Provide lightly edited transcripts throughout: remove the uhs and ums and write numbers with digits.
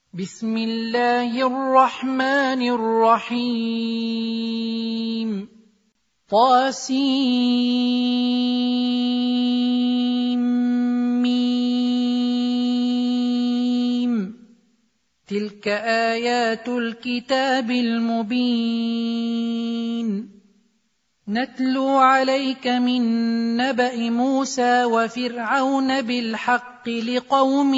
بسم الله الرحمن الرحيم طاسيم تلك آيات الكتاب المبين نتلو عليك من نبأ موسى وفرعون بالحق لقوم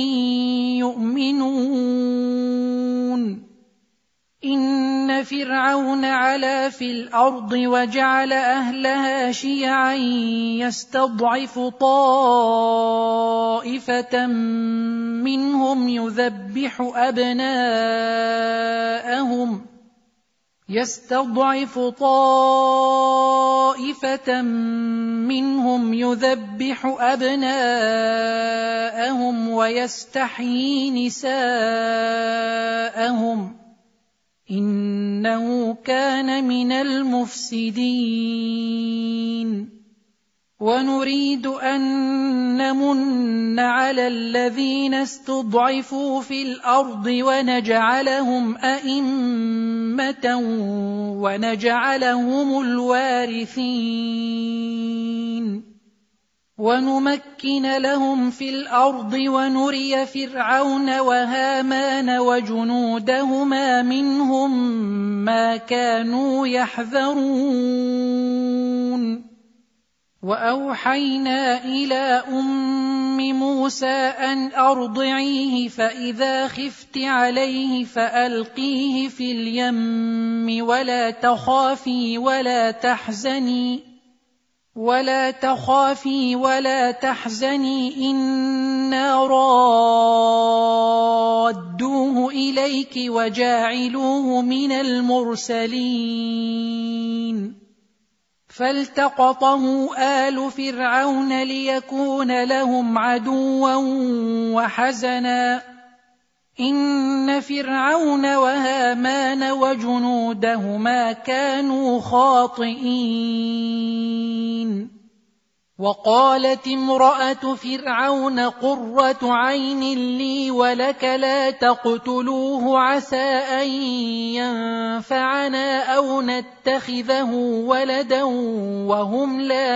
يؤمنون إن فرعون علا في الأرض وجعل أهلها شيعا يستضعف طائفة منهم يذبح أبناءهم ويستحيي نساءهم إنه كان من المفسدين ونريد أن نمن على الذين استضعفوا في الأرض ونجعلهم أئمة ونجعلهم الوارثين ونمكن لهم في الأرض ونري فرعون وهامان وجنودهما منهم ما كانوا يحذرون وأوحينا إلى أم موسى أن أرضعيه فإذا خفت عليه فألقيه في اليم ولا تخافي ولا تحزني إنا رادوه إليك وجاعلوه من المرسلين فالتقطه آل فرعون ليكون لهم عدوا وحزنا إن فرعون وهامان وجنودهما كانوا خاطئين وقالت امرأة فرعون قرة عين لي ولك لا تقتلوه عسى أن ينفعنا أو نتخذه ولدا وهم لا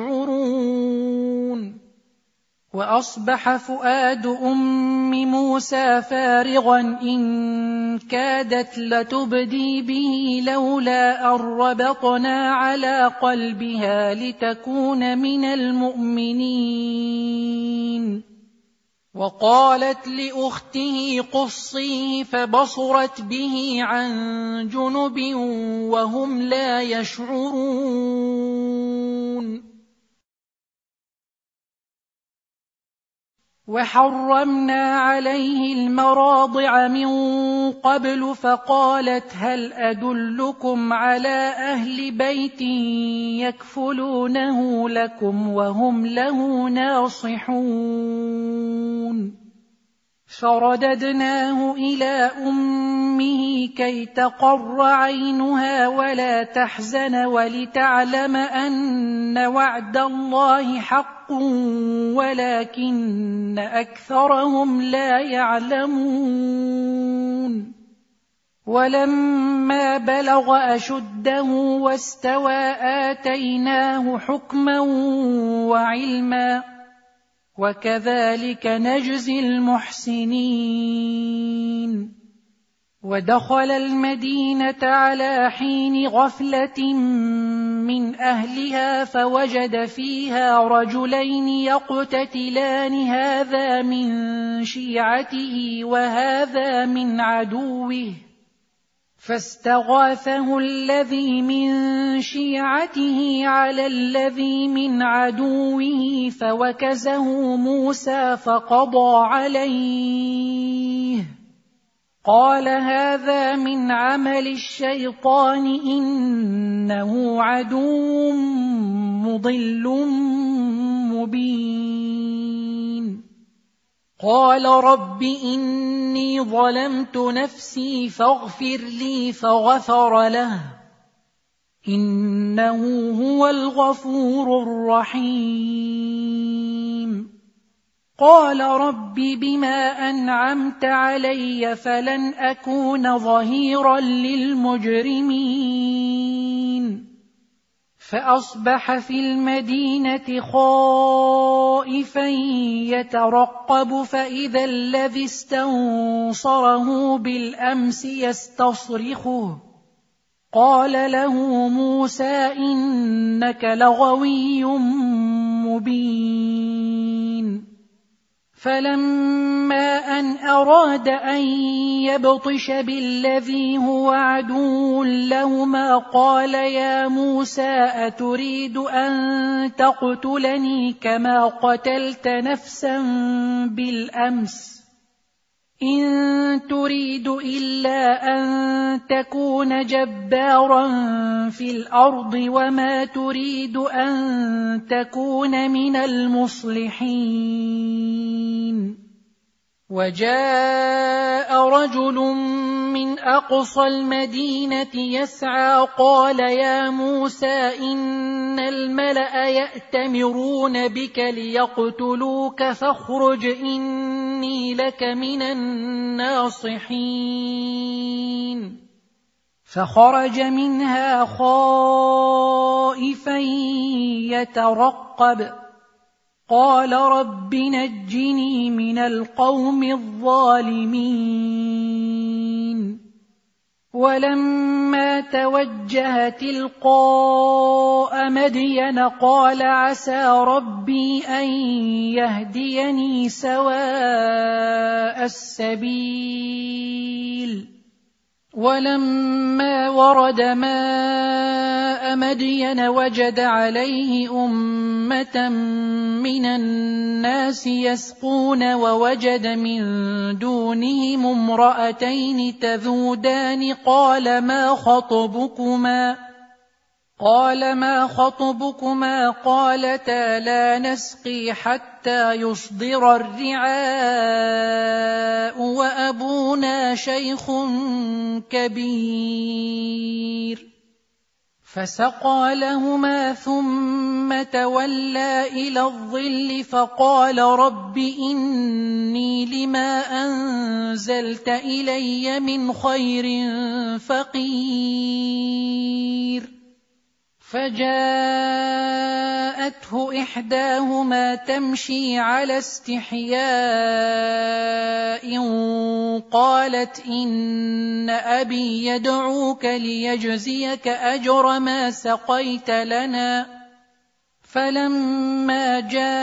يشعرون وأصبح فؤاد أم موسى فارغا إن كادت لتبدي به لولا أن ربطنا على قلبها لتكون من المؤمنين وقالت لأخته قصيه فبصرت به عن جنب وهم لا يشعرون وحرمنا عليه المراضع من قبل فقالت هل أدلكم على أهل بيت يكفلونه لكم وهم له ناصحون فرددناه إلى أمه كي تقر عينها ولا تحزن ولتعلم أن وعد الله حق ولكن أكثرهم لا يعلمون ولما بلغ أشده واستوى آتيناه حكما وعلما وكذلك نجزي المحسنين ودخل المدينة على حين غفلة من أهلها فوجد فيها رجلين يقتتلان هذا من شيعته وهذا من عدوه فاستغاثه الذي من شيعته على الذي من عدوه فوكزه موسى فقضى عليه قال هذا من عمل الشيطان إنه عدو مضل مبين قال رب إني ظلمت نفسي فاغفر لي فغفر له إنه هو الغفور الرحيم قال رب بما أنعمت علي فلن أكون ظهيرا للمجرمين فأصبح في المدينة خائفا يترقب فإذا الذي استنصره بالأمس يستصرخه قال له موسى إنك لغوي مبين فلما أن أراد أن يبطش بالذي هو عدو لهما قال يا موسى أتريد أن تقتلني كما قتلت نفسا بالأمس إن تريد إلا أن تكون جبارا في الأرض وما تريد أن تكون من المصلحين وجاء رجل من أقصى المدينة يسعى قال يا موسى إن الملأ يأتمرون بك ليقتلوك فاخرج إني لك من الناصحين فخرج منها خائفا يترقب قال رب نجني من القوم الظالمين ولما توجه تلقاء مدين قال عسى ربي أن يهديني سواء السبيل ولما ورد ماء مدين وجد عليه أمة من الناس يسقون ووجد من دونهم امرأتين تذودان قال ما خطبكما قالتا لا نسقي حتى يصدر الرعاء وأبونا شيخ كبير فسقى لهما ثم تولى إلى الظل فقال رب إني لما أنزلت إلي من خير فقير فجاءته إحداهما تمشي على استحياء قالت إن أبي يدعوك ليجزيك أجر ما سقيت لنا فلما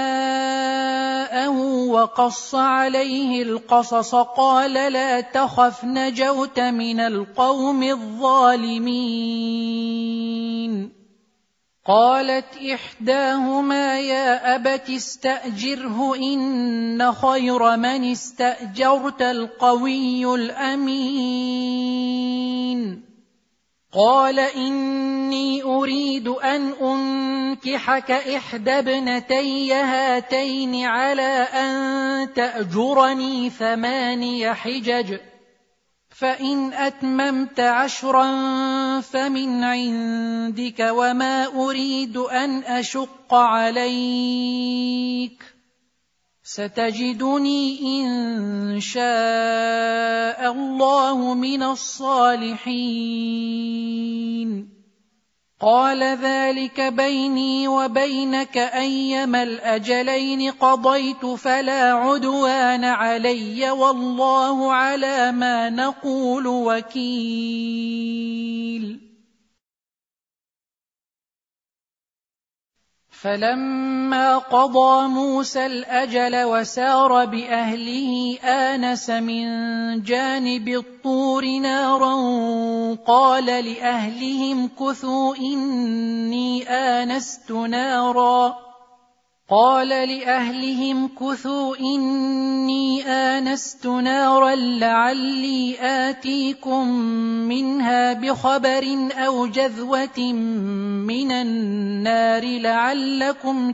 جاءه وقص عليه القصص قال لا تخف نجوت من القوم الظالمين قالت إحداهما يا أبت استأجره إن خير من استأجرت القوي الأمين قال إني أريد أن أنكحك إحدى ابنتي هاتين على أن تأجرني 8 حجج فإن أتممت 10 فمن عندك وما أريد أن أشق عليك ستجدني إن شاء الله من الصالحين قال ذلك بيني وبينك أيما الأجلين قضيت فلا عدوان علي والله على ما نقول وكيل فلما قضى موسى الأجل وسار بأهله آنس من جانب الطور نارا قال لأهلهم كثوا إني آنست نارا لعلي آتيكم منها بخبر أو جذوة من النار لعلكم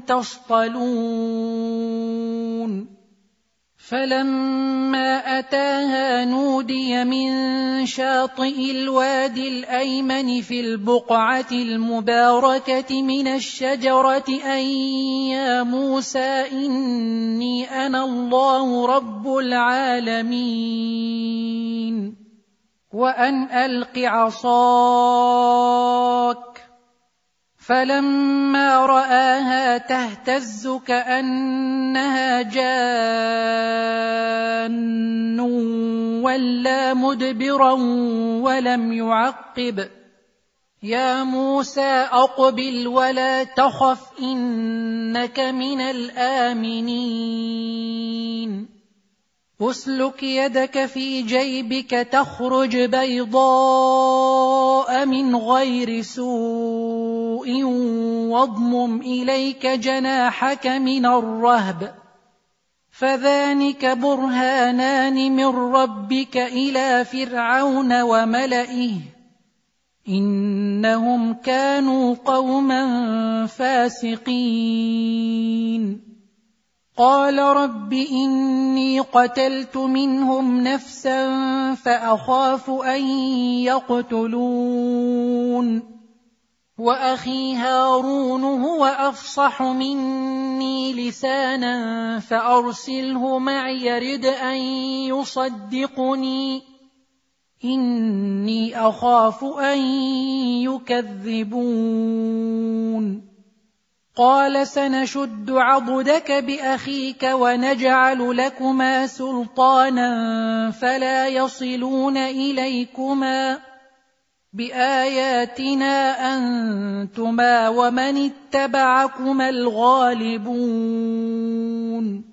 تصطلون فلما أتاها نودي من شاطئ الوادي الأيمن في البقعة المباركة من الشجرة أن يا موسى إني أنا الله رب العالمين وأن ألق عصاك. فلما رآها تهتز كأنها جان ولا مدبرا ولم يعقب. يا موسى أقبل ولا تخف إنك من الآمنين. أسلك يدك في جيبك تخرج بيضاء من غير سوء واضمم إليك جناحك من الرهب فذلك برهانان من ربك إلى فرعون وملئه إنهم كانوا قوما فاسقين. قال رب إني قتلت منهم نفسا فأخاف أن يقتلون وأخي هارون هو أفصح مني لسانا فأرسله معي يرد أن يصدقني إني أخاف أن يكذبون. قال سنشد عضدك بأخيك ونجعل لكما سلطانا فلا يصلون إليكما بآياتنا أنتما ومن اتبعكما الغالبون.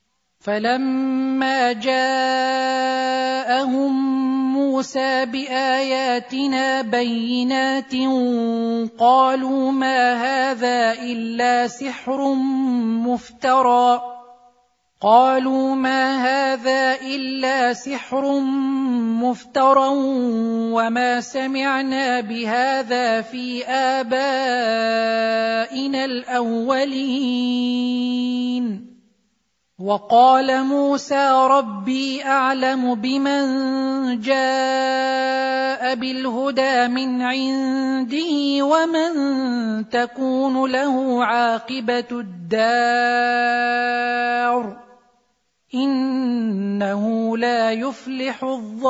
فلما جاءهم موسى بآياتنا بينات قالوا ما هذا إلا سحر مفترى وما سمعنا بهذا في آبائنا الأولين. وقال موسى ربي أعلم بمن جاء بالهدى من عنده ومن تكون له عاقبة الدار إنه لا يفلح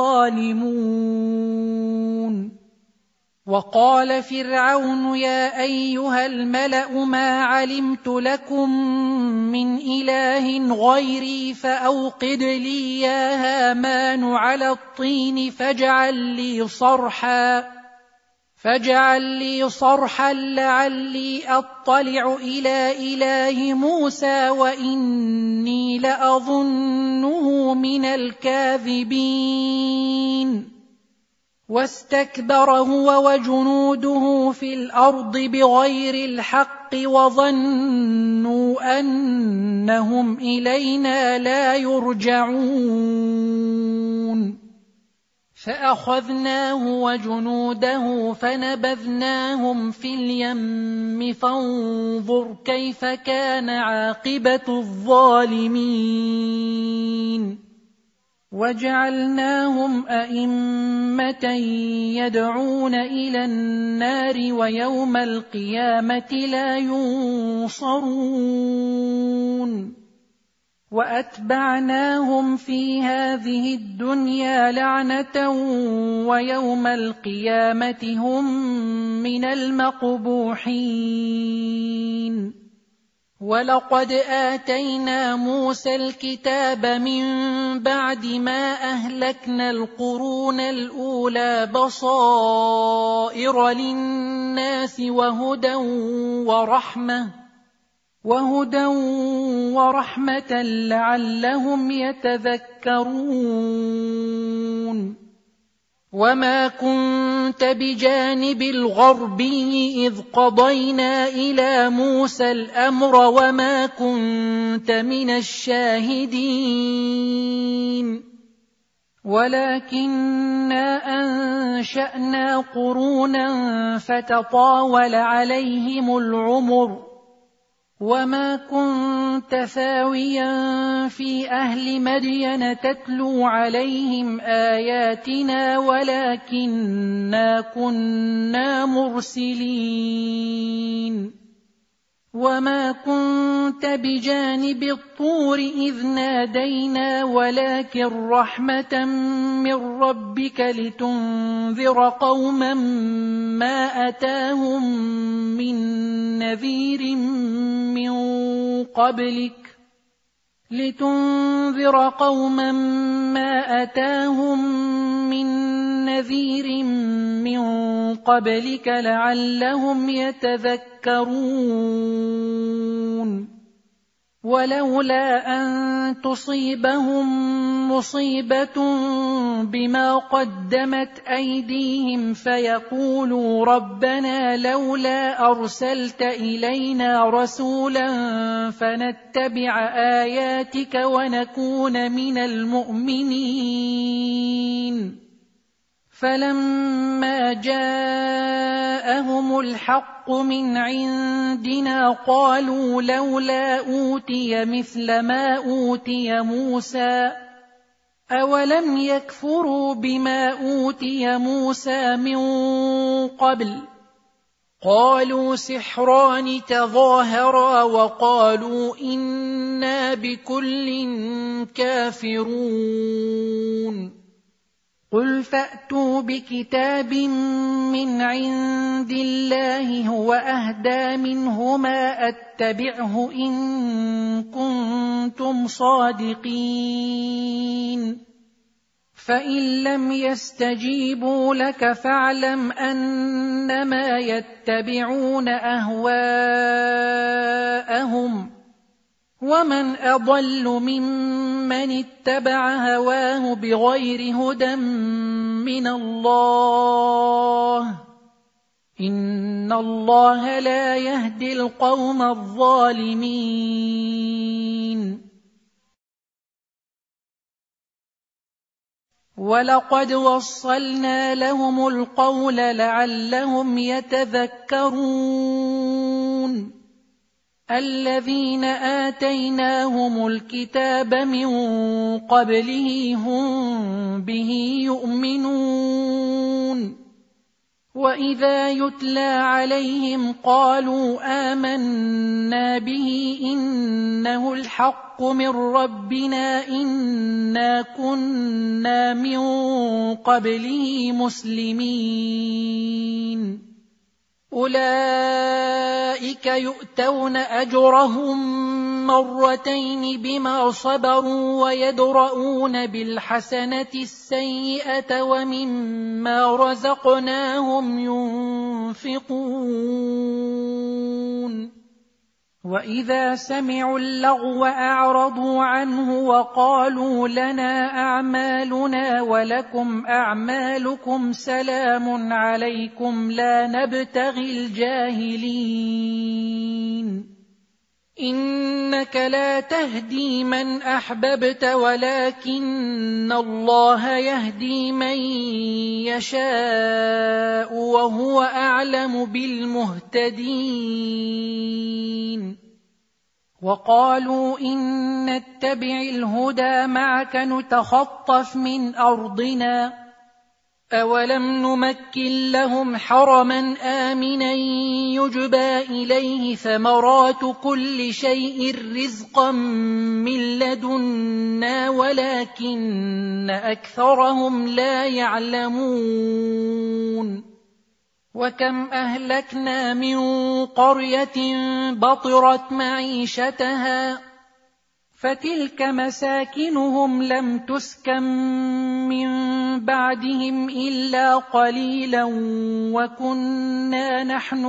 الظالمون. وقال فرعون يا أيها الملأ ما علمت لكم من إله غيري فأوقد لي يا هامان على الطين فاجعل لي صرحا لعلي أطلع إلى إله موسى وإني لأظنه من الكاذبين. واستكبر هو وجنوده في الأرض بغير الحق وظنوا أنهم إلينا لا يرجعون. فأخذناه وجنوده فنبذناهم في اليم فانظر كيف كان عاقبة الظالمين. وجعلناهم أئمة يدعون إلى النار ويوم القيامة لا ينصرون. وأتبعناهم في هذه الدنيا لعنة ويوم القيامة هم من المقبوحين. ولقد آتينا موسى الكتاب من بعد ما أهلكنا القرون الأولى بصائر للناس وهدى ورحمة لعلهم يتذكرون. وما كنت بجانب الغربي إذ قضينا إلى موسى الأمر وما كنت من الشاهدين ولكننا أنشأنا قرونا فتطاول عليهم العمر وما كنت ثاويا في أهل مدين تتلو عليهم آياتنا ولكننا كنا مرسلين وما كنت بجانب الطور إذ نادينا ولكن رحمة من ربك لتنذر قوما ما أتاهم من نذير من قبلك لعلهم يتذكرون ولولا أن تصيبهم مصيبة بما قدمت أيديهم فيقولوا ربنا لولا أرسلت إلينا رسولا فنتبع آياتك ونكون من المؤمنين فلما جاءهم الحق من عندنا قالوا لولا أوتي مثل ما أوتي موسى أولم يكفروا بما أوتي موسى من قبل قالوا سحران تظاهرا وقالوا إنا بكل كافرون قل فأتوا بكتاب من عند الله هو أهدى منهما أتبعه إن كنتم صادقين فإن لم يستجيبوا لك فاعلم أنما يتبعون أهواءهم ومن أضل ممن اتبع هواه بغير هدى من الله إن الله لا يهدي القوم الظالمين ولقد وصلنا لهم القول لعلهم يتذكرون الذين آتيناهم الكتاب من قبله هم به يؤمنون وإذا يتلى عليهم قالوا آمنا به إنه الحق من ربنا إنا كنا من قبله مسلمين أولئك يؤتون أجرهم مرتين بما صبروا ويدرؤون بالحسنة السيئة ومما رزقناهم ينفقون وإذا سمعوا اللغو أعرضوا عنه وقالوا لنا أعمالنا ولكم أعمالكم سلام عليكم لا نبتغي الجاهلين إنك لا تهدي من أحببت ولكن الله يهدي من يشاء وهو أعلم بالمهتدين وقالوا إن نتبع الهدى معك نتخطف من أرضنا أولم نمكن لهم حرما آمنا يجبى إليه ثمرات كل شيء رزقا من لدنا ولكن أكثرهم لا يعلمون وكم أهلكنا من قرية بطرت معيشتها فتلك مساكنهم لم تسكن من بعدهم إلا قليلا وكنا نحن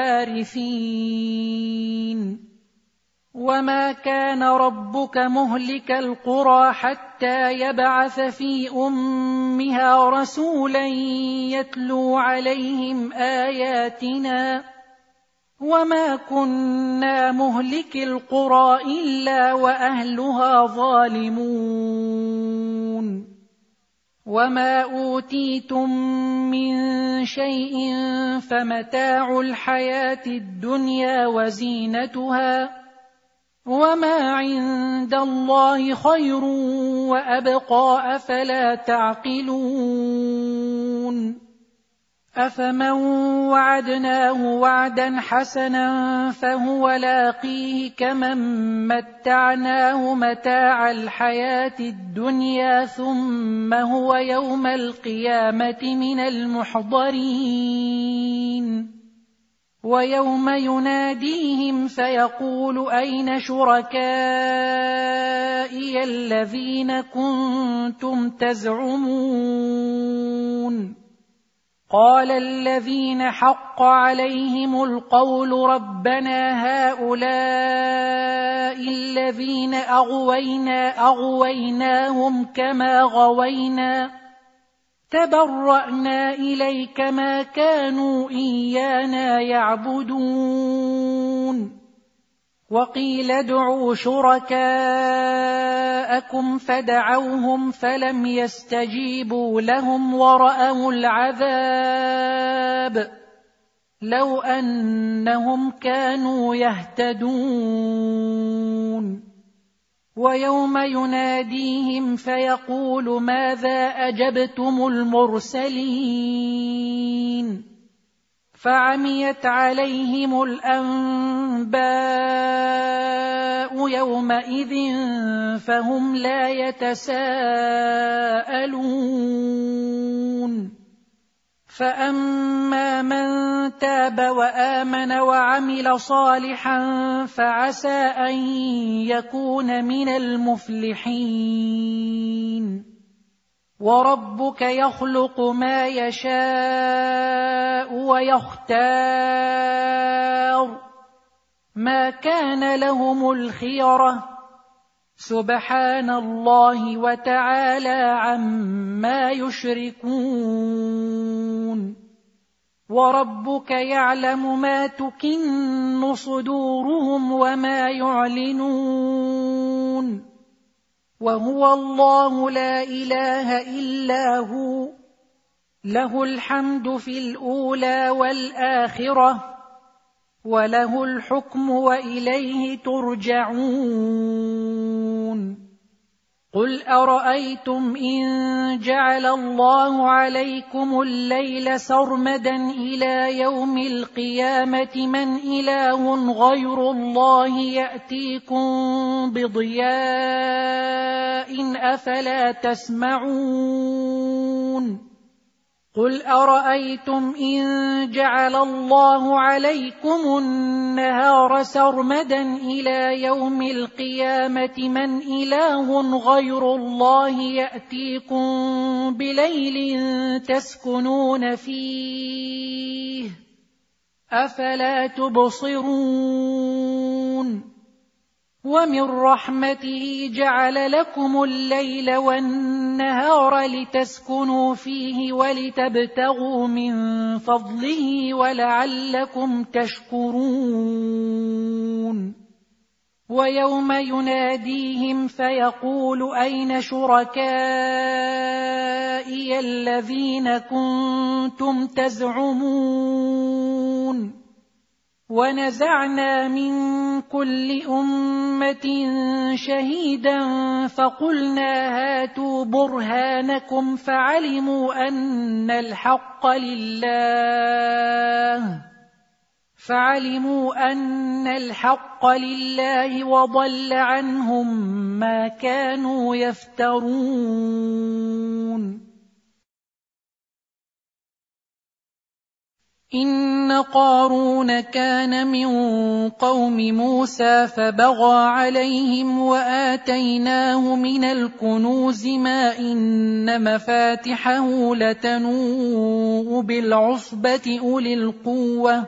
الوارثين وما كان ربك مهلك القرى حتى يبعث في أمها رسولا يتلو عليهم آياتنا وما كنا مهلك القرى إلا وأهلها ظالمون وما أوتيتم من شيء فمتاع الحياة الدنيا وزينتها وما عند الله خير وأبقى أفلا تعقلون أفمن وعدناه وعدا حسنا فهو لاقيه كمن متعناه متاع الحياة الدنيا ثم هو يوم القيامة من المحضرين ويوم يناديهم فيقول أين شركائي الذين كنتم تزعمون قال الذين حق عليهم القول ربنا هؤلاء الذين أغويناهم كما غوينا تبرأنا إليك ما كانوا إيانا يعبدون وقيل ادعوا شركاءكم فدعوهم فلم يستجيبوا لهم ورأوا العذاب لو أنهم كانوا يهتدون ويوم يناديهم فيقول ماذا أجبتم المرسلين فعميت عليهم الأنباء يومئذ فهم لا يتساءلون فأما من تاب وآمن وعمل صالحا فعسى أن يكون من المفلحين وربك يخلق ما يشاء ويختار ما كان لهم الخيرة سبحان الله وتعالى عما يشركون وربك يعلم ما تكن صدورهم وما يعلنون وهو الله لا إله إلا هو له الحمد في الأولى والآخرة وله الحكم وإليه ترجعون قل أرأيتم إن جعل الله عليكم الليل سرمدا إلى يوم القيامة من إله غير الله يأتيكم بضياء أفلا تسمعون قل أرأيتم إن جعل الله عليكم النهار سرمدا إلى يوم القيامة من إله غير الله يأتيكم بليل تسكنون فيه أفلا تبصرون ومن رحمته جعل لكم الليل والنهار لتسكنوا فيه ولتبتغوا من فضله ولعلكم تشكرون ويوم يناديهم فيقول أين شركائي الذين كنتم تزعمون ونزعنا من كل أمة شهيدا فقلنا هاتوا برهانكم فعلموا أن الحق لله وضل عنهم ما كانوا يفترون إن قارون كان من قوم موسى فبغى عليهم وآتيناه من الكنوز ما إن مفاتحه لتنوء بالعصبة أولي القوة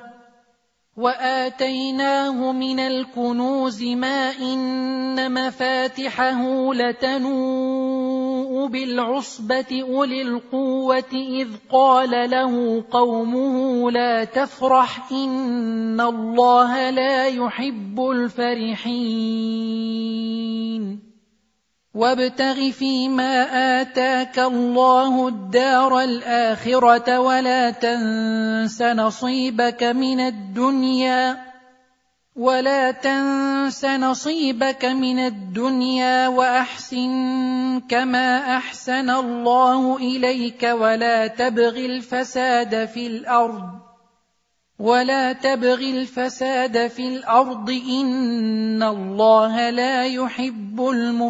وآتيناه من الكنوز ما إن مفاتحه لتنوء بالعصبة أولي القوة إذ قال له قومه لا تفرح إن الله لا يحب الفرحين وابتغ فيما آتاك الله الدار الآخرة ولا تنس نصيبك من الدنيا وأحسن كما أحسن الله إليك ولا تبغ الفساد في الأرض إن الله لا يحب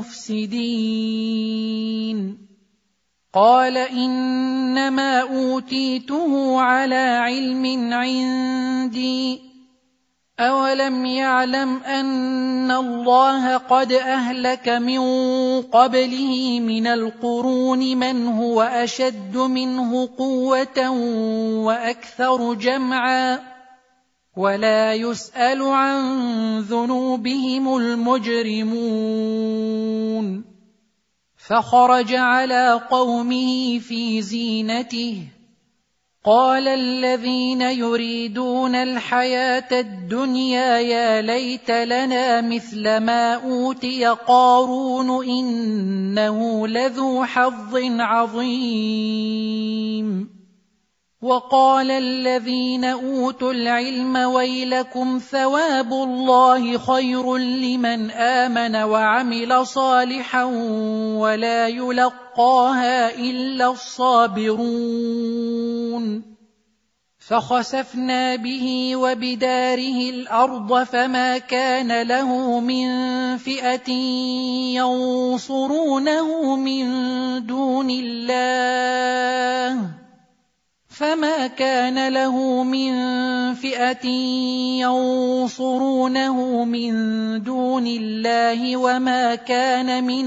المفسدين. قال إنما أوتيته على علم عندي أولم يعلم أن الله قد أهلك من قبله من القرون من هو أشد منه قوة وأكثر جمعا ولا يسأل عن ذنوبهم المجرمون. فخرج على قومه في زينته قال الذين يريدون الحياة الدنيا يا ليت لنا مثل ما أوتي قارون إنه لذو حظ عظيم. وقال الذين أوتوا العلم ويلكم ثواب الله خير لمن آمن وعمل صالحا ولا يلقاها إلا الصابرون. فخسفنا به وبداره الأرض فما كان له من فئة ينصرونه من دون الله وما كان من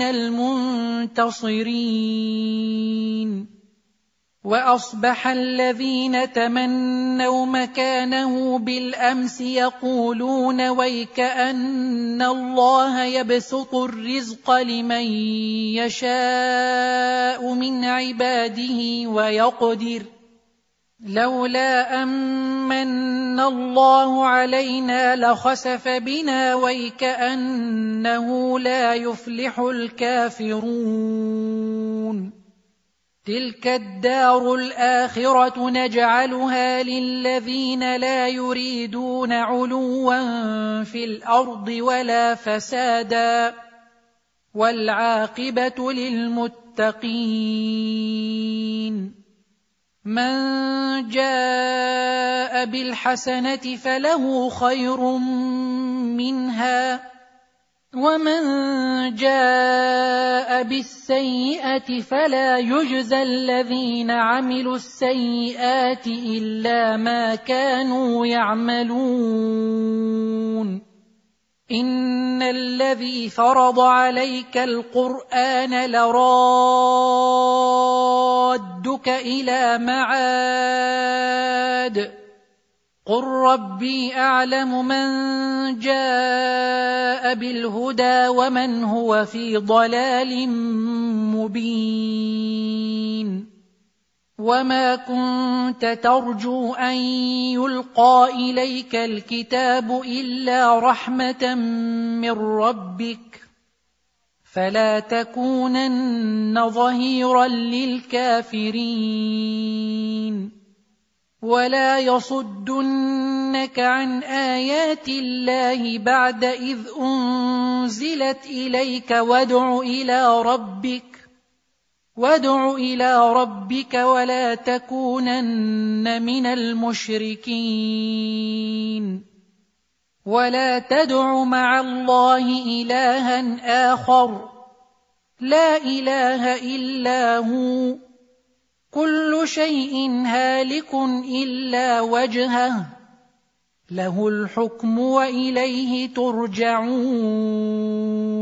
المنتصرين. وأصبح الذين تمنوا مكانه بالأمس يقولون ويكأن الله يبسط الرزق لمن يشاء من عباده ويقدر لولا أمن الله علينا لخسف بنا ويكأنه لا يفلح الكافرون. تلك الدار الآخرة نجعلها للذين لا يريدون علوا في الأرض ولا فسادا والعاقبة للمتقين. من جاء بالحسنة فله خير منها ومن جاء بالسيئة فلا يجزى الذين عملوا السيئات إلا ما كانوا يعملون. إن الذي فرض عليك القرآن لرادك إلى معاد قل ربي أعلم من جاء بالهدى ومن هو في ضلال مبين. وما كنت ترجو أن يلقى إليك الكتاب إلا رحمة من ربك فلا تكونن ظهيرا للكافرين. ولا يصدنك عن آيات الله بعد إذ أنزلت إليك وادع إلى ربك ولا تكونن من المشركين. ولا تدع مع الله إلها آخر لا إله إلا هو كل شيء هالك إلا وجهه له الحكم وإليه ترجعون.